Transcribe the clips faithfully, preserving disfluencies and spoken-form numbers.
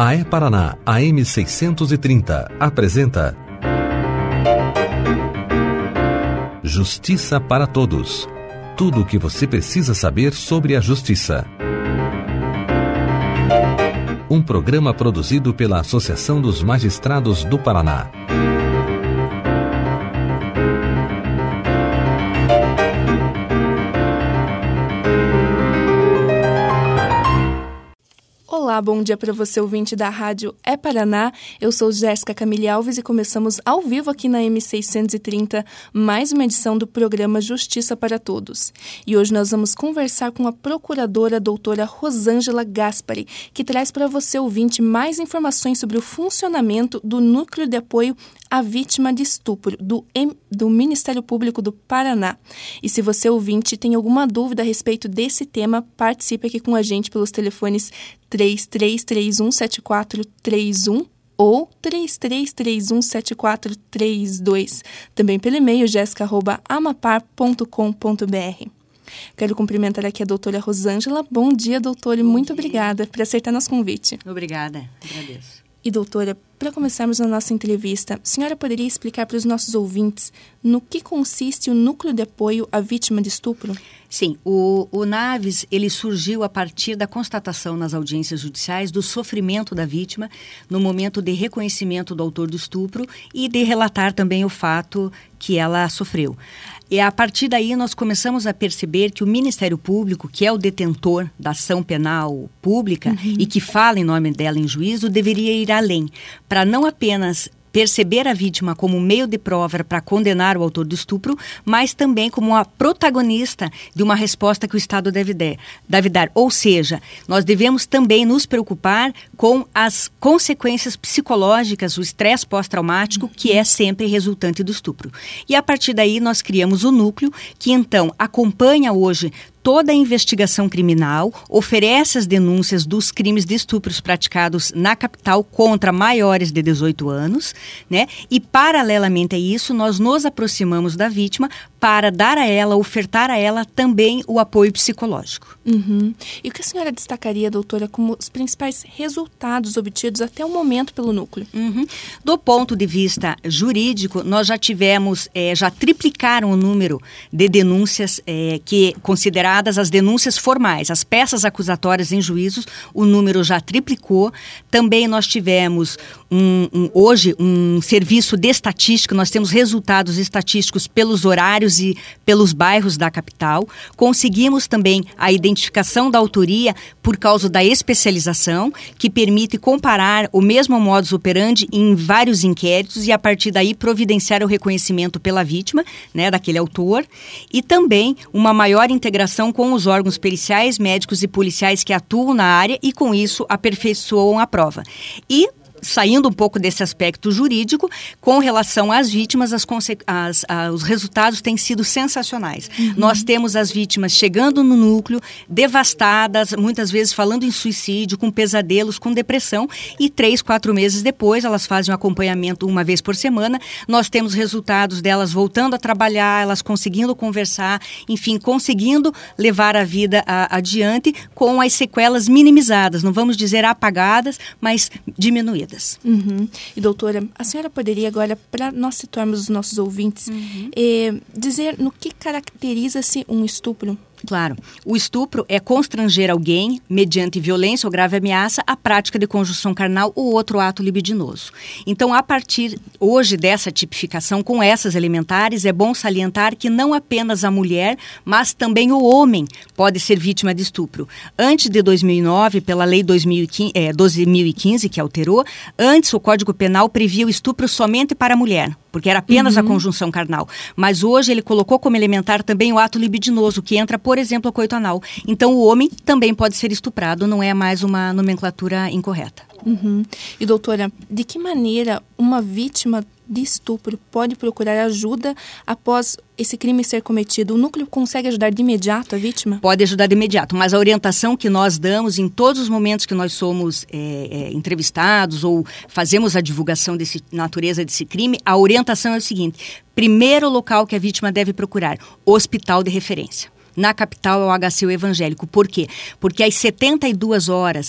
A E-Paraná, A M seiscentos e trinta, apresenta Justiça para Todos. Tudo o que você precisa saber sobre a justiça. Um programa produzido pela Associação dos Magistrados do Paraná. Olá, bom dia para você, ouvinte da Rádio E-Paraná. Eu sou Jéssica Camille Alves e começamos ao vivo aqui na M seiscentos e trinta mais uma edição do programa Justiça para Todos. E hoje nós vamos conversar com a procuradora doutora Rosângela Gaspari, que traz para você, ouvinte, mais informações sobre o funcionamento do Núcleo de Apoio à Vítima de Estupro, do, M- do Ministério Público do Paraná. E se você, ouvinte, tem alguma dúvida a respeito desse tema, participe aqui com a gente pelos telefones três três três um sete quatro três um ou três três três um sete quatro três dois. Também pelo e-mail jéssica arroba amapar ponto com ponto b r. Quero cumprimentar aqui a doutora Rosângela. Bom dia, doutora, e muito obrigada por aceitar nosso convite. Obrigada, agradeço. E, doutora, para começarmos a nossa entrevista, a senhora poderia explicar para os nossos ouvintes no que consiste o Núcleo de Apoio à Vítima de Estupro? Sim, o, o NAVES, ele surgiu a partir da constatação nas audiências judiciais do sofrimento da vítima no momento de reconhecimento do autor do estupro e de relatar também o fato que ela sofreu. E a partir daí nós começamos a perceber que o Ministério Público, que é o detentor da ação penal pública uhum. e que fala em nome dela em juízo, deveria ir além, para não apenas perceber a vítima como meio de prova para condenar o autor do estupro, mas também como a protagonista de uma resposta que o Estado deve, der, deve dar. Ou seja, nós devemos também nos preocupar com as consequências psicológicas, o estresse pós-traumático, que é sempre resultante do estupro. E a partir daí nós criamos o núcleo, que então acompanha hoje toda a investigação criminal, oferece as denúncias dos crimes de estupros praticados na capital contra maiores de dezoito anos, né? E paralelamente a isso, nós nos aproximamos da vítima para dar a ela, ofertar a ela também o apoio psicológico. Uhum. E o que a senhora destacaria, doutora, como os principais resultados obtidos até o momento pelo núcleo? Uhum. Do ponto de vista jurídico, nós já tivemos, é, já triplicaram o número de denúncias é, que consideradas as denúncias formais, as peças acusatórias em juízos, o número já triplicou. Também nós tivemos um, um, hoje um serviço de estatística, nós temos resultados estatísticos pelos horários e pelos bairros da capital. Conseguimos também a identificação da autoria por causa da especialização, que permite comparar o mesmo modus operandi em vários inquéritos e a partir daí providenciar o reconhecimento pela vítima, né, daquele autor, e também uma maior integração com os órgãos periciais, médicos e policiais que atuam na área e com isso aperfeiçoam a prova. E saindo um pouco desse aspecto jurídico, com relação às vítimas, as conse- as, as, os resultados têm sido sensacionais. Uhum. Nós temos as vítimas chegando no núcleo, devastadas, muitas vezes falando em suicídio, com pesadelos, com depressão, e três, quatro meses depois, elas fazem um acompanhamento uma vez por semana. Nós temos resultados delas voltando a trabalhar, elas conseguindo conversar, enfim, conseguindo levar a vida a, adiante com as sequelas minimizadas, não vamos dizer apagadas, mas diminuídas. Uhum. E, doutora, a senhora poderia agora, para nós situarmos os nossos ouvintes, uhum. eh, dizer no que caracteriza-se um estupro? Claro. O estupro é constranger alguém, mediante violência ou grave ameaça, a prática de conjunção carnal ou outro ato libidinoso. Então, a partir hoje dessa tipificação, com essas elementares, é bom salientar que não apenas a mulher, mas também o homem pode ser vítima de estupro. Antes de dois mil e nove, pela Lei doze mil e quinze, que alterou, antes o Código Penal previa o estupro somente para a mulher, porque era apenas uhum. a conjunção carnal. Mas hoje ele colocou como elementar também o ato libidinoso, que entra, por exemplo, o coito anal. Então o homem também pode ser estuprado, não é mais uma nomenclatura incorreta. Uhum. E, doutora, de que maneira uma vítima de estupro pode procurar ajuda após esse crime ser cometido? O núcleo consegue ajudar de imediato a vítima? Pode ajudar de imediato, mas a orientação que nós damos em todos os momentos que nós somos é, é, entrevistados ou fazemos a divulgação desse natureza desse crime, a orientação é o seguinte: primeiro local que a vítima deve procurar, hospital de referência. Na capital é o H C U evangélico. Por quê? Porque às setenta e duas horas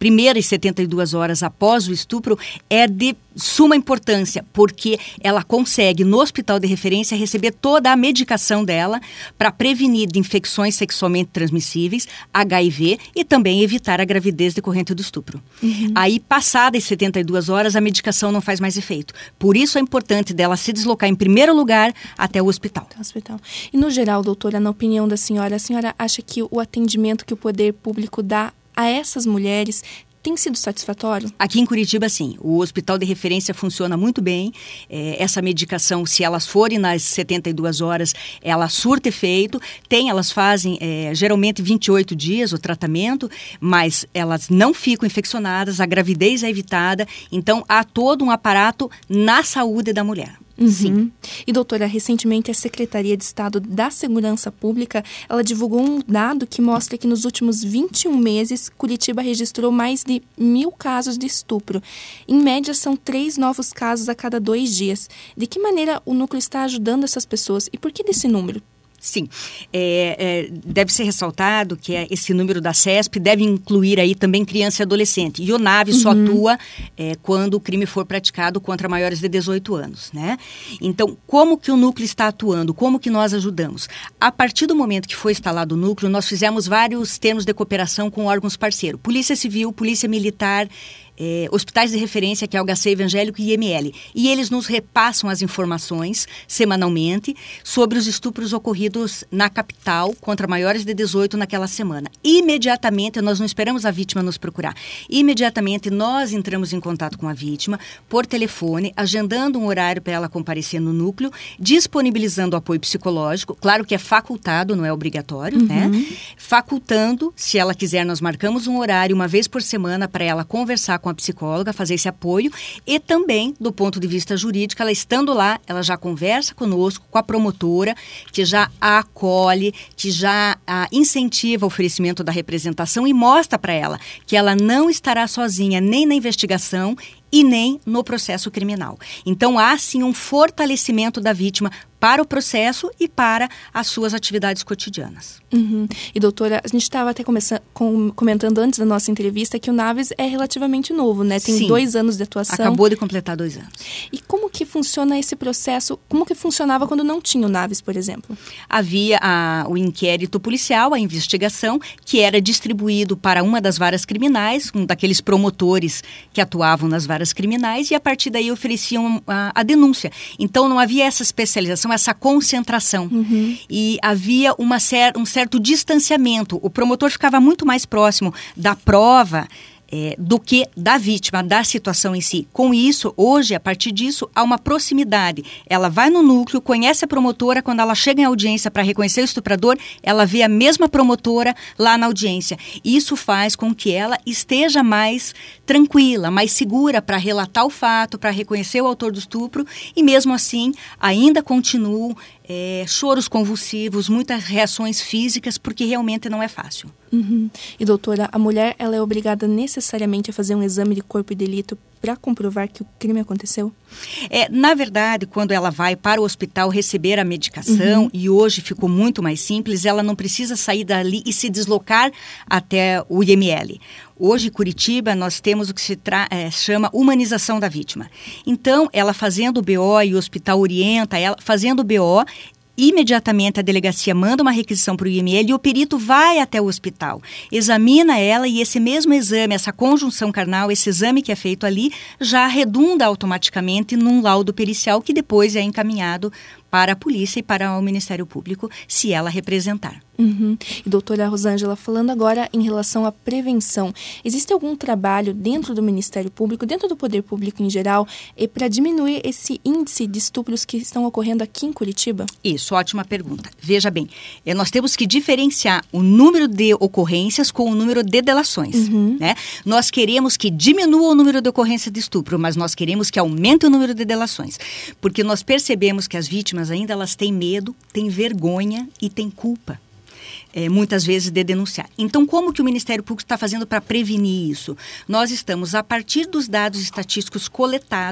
primeiras setenta e duas horas após o estupro é de suma importância, porque ela consegue, no hospital de referência, receber toda a medicação dela para prevenir de infecções sexualmente transmissíveis, H I V e também evitar a gravidez decorrente do estupro. Uhum. Aí, passadas setenta e duas horas, a medicação não faz mais efeito. Por isso é importante dela se deslocar em primeiro lugar até o hospital. Até o hospital. E no geral, doutora, na opinião da senhora, a senhora acha que o atendimento que o poder público dá a essas mulheres tem sido satisfatório? Aqui em Curitiba, sim. O hospital de referência funciona muito bem. É, essa medicação, se elas forem nas setenta e duas horas, ela surta efeito. Tem, elas fazem é, geralmente vinte e oito dias o tratamento, mas elas não ficam infeccionadas, a gravidez é evitada. Então, há todo um aparato na saúde da mulher. Uhum. Sim. E, doutora, recentemente a Secretaria de Estado da Segurança Pública, ela divulgou um dado que mostra que nos últimos vinte e um meses, Curitiba registrou mais de mil casos de estupro. Em média, são três novos casos a cada dois dias. De que maneira o núcleo está ajudando essas pessoas? E por que desse número? Sim, é, é, deve ser ressaltado que é, esse número da CESP deve incluir aí também criança e adolescente. E o NAVE uhum. só atua é, quando o crime for praticado contra maiores de dezoito anos, né? Então, como que o núcleo está atuando? Como que nós ajudamos? A partir do momento que foi instalado o núcleo, nós fizemos vários termos de cooperação com órgãos parceiros. Polícia Civil, Polícia Militar, É, hospitais de referência, que é o H C Evangélico e I M L. E eles nos repassam as informações semanalmente sobre os estupros ocorridos na capital contra maiores de dezoito naquela semana. Imediatamente, nós não esperamos a vítima nos procurar. Imediatamente, nós entramos em contato com a vítima por telefone, agendando um horário para ela comparecer no núcleo, disponibilizando apoio psicológico. Claro que é facultado, não é obrigatório, uhum. né? Facultando, se ela quiser, nós marcamos um horário uma vez por semana para ela conversar com a psicóloga, fazer esse apoio, e também, do ponto de vista jurídico, ela estando lá, ela já conversa conosco, com a promotora, que já a acolhe, que já a incentiva o oferecimento da representação e mostra para ela que ela não estará sozinha nem na investigação e nem no processo criminal. Então, há sim um fortalecimento da vítima para o processo e para as suas atividades cotidianas. Uhum. E, doutora, a gente estava até com, comentando antes da nossa entrevista que o NAVES é relativamente novo, né? Tem sim, dois anos de atuação. Acabou de completar dois anos. E como que funciona esse processo? Como que funcionava quando não tinha o NAVES, por exemplo? Havia a, o inquérito policial, a investigação, que era distribuído para uma das varas criminais, um daqueles promotores que atuavam nas varas criminais, e a partir daí ofereciam a, a denúncia. Então, não havia essa especialização, essa concentração. Uhum. E havia uma cer- um certo distanciamento. O promotor ficava muito mais próximo da prova É, do que da vítima, da situação em si. Com isso, hoje, a partir disso, há uma proximidade. Ela vai no núcleo, conhece a promotora, quando ela chega em audiência para reconhecer o estuprador, ela vê a mesma promotora lá na audiência. Isso faz com que ela esteja mais tranquila, mais segura para relatar o fato, para reconhecer o autor do estupro, e mesmo assim, ainda continuam é, choros convulsivos, muitas reações físicas, porque realmente não é fácil. Uhum. E, doutora, a mulher ela é obrigada necessariamente a fazer um exame de corpo e delito para comprovar que o crime aconteceu? É, na verdade, quando ela vai para o hospital receber a medicação, uhum. e hoje ficou muito mais simples, ela não precisa sair dali e se deslocar até o I M L. Hoje, em Curitiba, nós temos o que se tra- é, chama humanização da vítima. Então, ela fazendo o B O e o hospital orienta ela, fazendo o B O, imediatamente a delegacia manda uma requisição para o I M L e o perito vai até o hospital, examina ela, e esse mesmo exame, essa conjunção carnal, esse exame que é feito ali, já redunda automaticamente num laudo pericial que depois é encaminhado para a polícia e para o Ministério Público, se ela representar. Uhum. E, doutora Rosângela, falando agora em relação à prevenção, existe algum trabalho dentro do Ministério Público, dentro do Poder Público em geral, para diminuir esse índice de estupros que estão ocorrendo aqui em Curitiba? Isso, ótima pergunta. Veja bem, nós temos que diferenciar o número de ocorrências com o número de delações. Uhum. Né? Nós queremos que diminua o número de ocorrências de estupro, mas nós queremos que aumente o número de delações, porque nós percebemos que as vítimas ainda elas têm medo, têm vergonha e têm culpa. É, muitas vezes de denunciar. Então, como que o Ministério Público está fazendo para prevenir isso? Nós estamos, a partir dos dados estatísticos coletados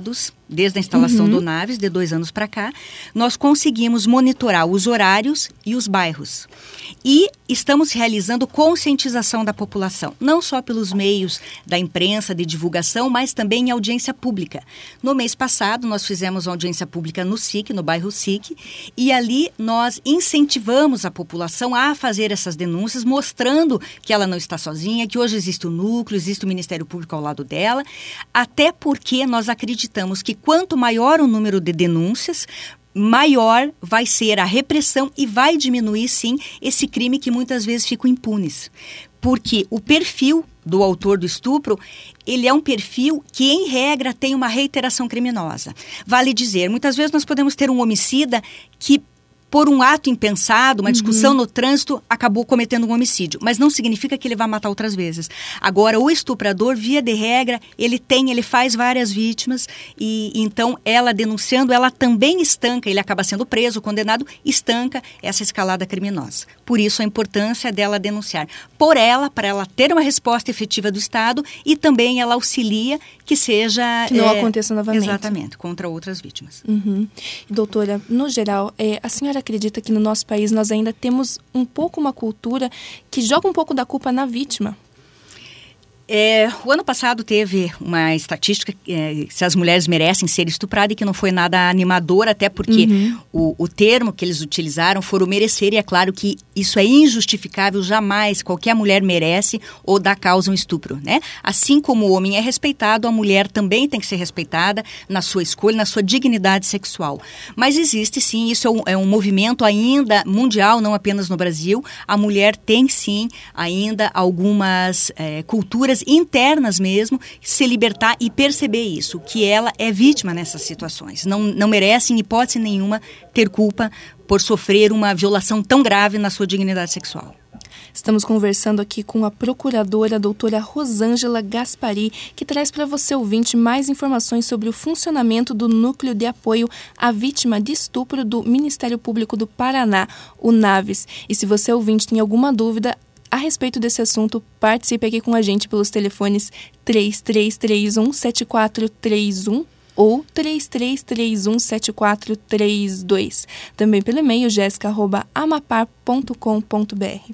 desde a instalação Uhum. do Naves, de dois anos para cá, nós conseguimos monitorar os horários e os bairros. E estamos realizando conscientização da população, não só pelos meios da imprensa, de divulgação, mas também em audiência pública. No mês passado, nós fizemos uma audiência pública no S I C, no bairro S I C, e ali nós incentivamos a população a fazer essas denúncias, mostrando que ela não está sozinha, que hoje existe o núcleo, existe o Ministério Público ao lado dela, até porque nós acreditamos que quanto maior o número de denúncias, maior vai ser a repressão e vai diminuir, sim, esse crime que muitas vezes ficam impunes. Porque o perfil do autor do estupro, ele é um perfil que, em regra, tem uma reiteração criminosa. Vale dizer, muitas vezes nós podemos ter um homicida que, por um ato impensado, uma discussão uhum. no trânsito, acabou cometendo um homicídio. Mas não significa que ele vai matar outras vezes. Agora, o estuprador, via de regra, ele tem, ele faz várias vítimas e, então, ela denunciando, ela também estanca, ele acaba sendo preso, condenado, estanca essa escalada criminosa. Por isso, a importância dela denunciar. Por ela, para ela ter uma resposta efetiva do Estado e também ela auxilia que seja... Que não é, aconteça novamente. Exatamente, contra outras vítimas. Uhum. Doutora, no geral, é, a senhora acredita que no nosso país nós ainda temos um pouco uma cultura que joga um pouco da culpa na vítima? É, o ano passado teve uma estatística é, se as mulheres merecem ser estupradas e que não foi nada animador, até porque uhum. o, o termo que eles utilizaram foi o merecer, e é claro que isso é injustificável, jamais qualquer mulher merece ou dá causa um estupro, né? Assim como o homem é respeitado, a mulher também tem que ser respeitada na sua escolha, na sua dignidade sexual. Mas existe sim, isso é um, é um movimento ainda mundial, não apenas no Brasil, a mulher tem sim ainda algumas é, culturas internas mesmo, se libertar e perceber isso, que ela é vítima nessas situações. Não, não merece, em hipótese nenhuma, ter culpa por sofrer uma violação tão grave na sua dignidade sexual. Estamos conversando aqui com a procuradora, a doutora Rosângela Gaspari, que traz para você, ouvinte, mais informações sobre o funcionamento do Núcleo de Apoio à Vítima de Estupro do Ministério Público do Paraná, o Naves. E se você, ouvinte, tem alguma dúvida a respeito desse assunto, participe aqui com a gente pelos telefones três três três um, sete quatro três um ou três três três um, sete quatro três dois. Também pelo e-mail jéssica arroba amapar ponto com ponto b r.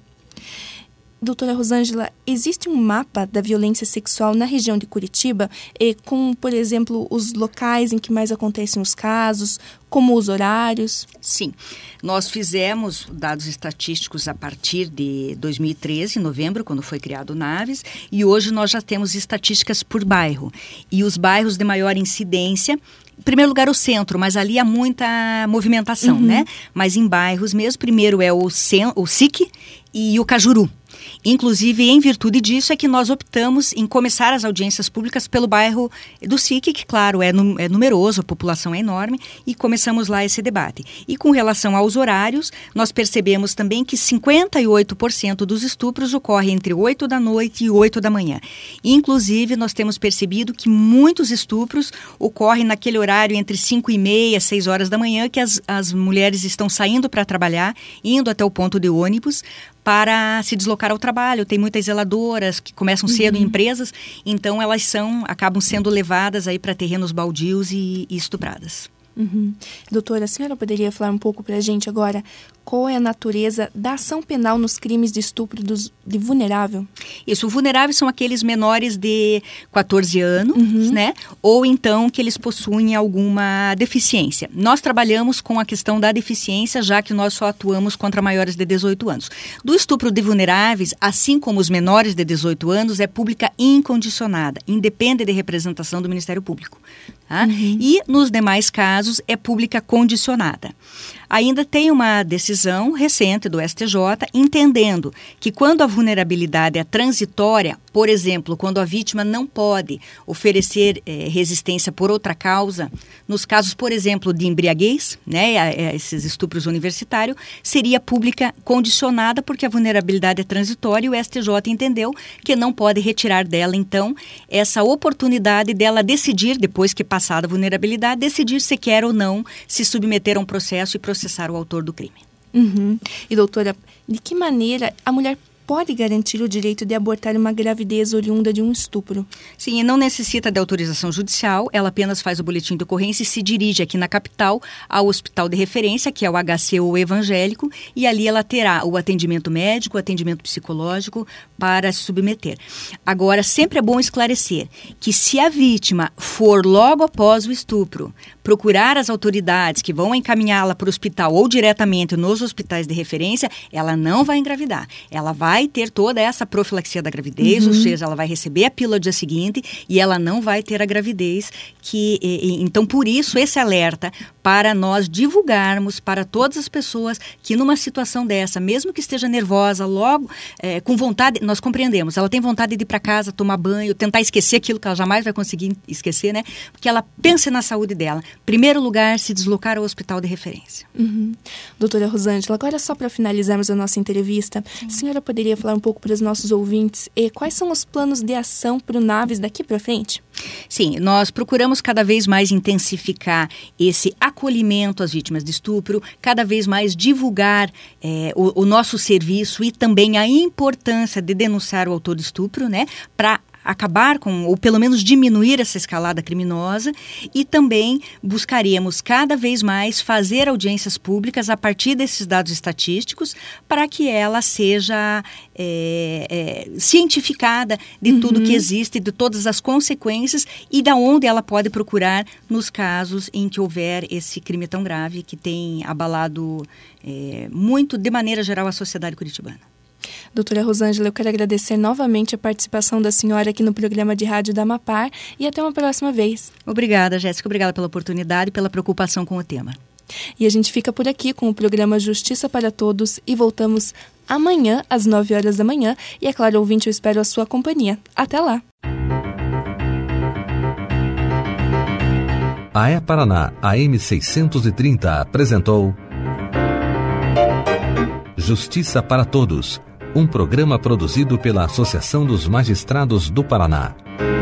Doutora Rosângela, existe um mapa da violência sexual na região de Curitiba, e com, por exemplo, os locais em que mais acontecem os casos, como os horários? Sim, nós fizemos dados estatísticos a partir de dois mil e treze, em novembro, quando foi criado o Naves, e hoje nós já temos estatísticas por bairro. E os bairros de maior incidência, em primeiro lugar o centro, mas ali há muita movimentação, uhum. né? Mas em bairros mesmo, primeiro é o, Cen- o S I C e o Cajuru. Inclusive, em virtude disso, é que nós optamos em começar as audiências públicas pelo bairro do S I C, que, claro, é, num, é numeroso, a população é enorme, e começamos lá esse debate. E com relação aos horários, nós percebemos também que cinquenta e oito por cento dos estupros ocorrem entre oito da noite e oito da manhã. Inclusive, nós temos percebido que muitos estupros ocorrem naquele horário entre cinco e meia, seis horas da manhã, que as, as mulheres estão saindo para trabalhar, indo até o ponto de ônibus, para se deslocar ao trabalho. Tem muitas zeladoras que começam cedo uhum. em empresas, então elas são, acabam sendo levadas aí para terrenos baldios e, e estupradas. Uhum. Doutora, a senhora poderia falar um pouco para a gente agora qual é a natureza da ação penal nos crimes de estupro dos, de vulnerável? Isso, vulneráveis são aqueles menores de quatorze anos, uhum. né? Ou então que eles possuem alguma deficiência. Nós trabalhamos com a questão da deficiência, já que nós só atuamos contra maiores de dezoito anos. Do estupro de vulneráveis, assim como os menores de dezoito anos, é pública incondicionada, independe de representação do Ministério Público. Tá? Uhum. E nos demais casos é pública condicionada. Ainda tem uma decisão recente do S T J entendendo que quando a vulnerabilidade é transitória, por exemplo, quando a vítima não pode oferecer eh, resistência por outra causa, nos casos, por exemplo, de embriaguez, né, a, a esses estupros universitários, seria pública condicionada porque a vulnerabilidade é transitória e o S T J entendeu que não pode retirar dela, então, essa oportunidade dela decidir, depois que passada a vulnerabilidade, decidir se quer ou não se submeter a um processo e processar o autor do crime. Uhum. E doutora, de que maneira a mulher pode garantir o direito de abortar uma gravidez oriunda de um estupro. Sim, e não necessita de autorização judicial, ela apenas faz o boletim de ocorrência e se dirige aqui na capital ao hospital de referência, que é o H C ou evangélico, e ali ela terá o atendimento médico, o atendimento psicológico para se submeter. Agora, sempre é bom esclarecer que se a vítima for logo após o estupro procurar as autoridades que vão encaminhá-la para o hospital ou diretamente nos hospitais de referência, ela não vai engravidar. Ela vai ter toda essa profilaxia da gravidez, uhum. ou seja, ela vai receber a pílula no dia seguinte e ela não vai ter a gravidez. Que, e, e, então, por isso, esse alerta para nós divulgarmos para todas as pessoas que numa situação dessa, mesmo que esteja nervosa, logo, é, com vontade, nós compreendemos, ela tem vontade de ir para casa, tomar banho, tentar esquecer aquilo que ela jamais vai conseguir esquecer, né? Porque ela pense na saúde dela. Primeiro lugar, se deslocar ao hospital de referência. Uhum. Doutora Rosângela, agora só para finalizarmos a nossa entrevista, Sim. a senhora poderia falar um pouco para os nossos ouvintes e quais são os planos de ação para o Naves daqui para frente? Sim, nós procuramos cada vez mais intensificar esse acolhimento às vítimas de estupro, cada vez mais divulgar é, o, o nosso serviço e também a importância de denunciar o autor de estupro, né, para acabar com, ou pelo menos diminuir essa escalada criminosa, e também buscaremos cada vez mais fazer audiências públicas a partir desses dados estatísticos para que ela seja é, é, cientificada de uhum. tudo que existe, de todas as consequências e da onde ela pode procurar nos casos em que houver esse crime tão grave que tem abalado é, muito, de maneira geral, a sociedade curitibana. Doutora Rosângela, eu quero agradecer novamente a participação da senhora aqui no programa de rádio da Amapar e até uma próxima vez. Obrigada, Jéssica. Obrigada pela oportunidade e pela preocupação com o tema. E a gente fica por aqui com o programa Justiça para Todos e voltamos amanhã às nove horas da manhã. E é claro, ouvinte, eu espero a sua companhia. Até lá! A E-Paraná, a M seiscentos e trinta, apresentou Justiça para Todos, um programa produzido pela Associação dos Magistrados do Paraná.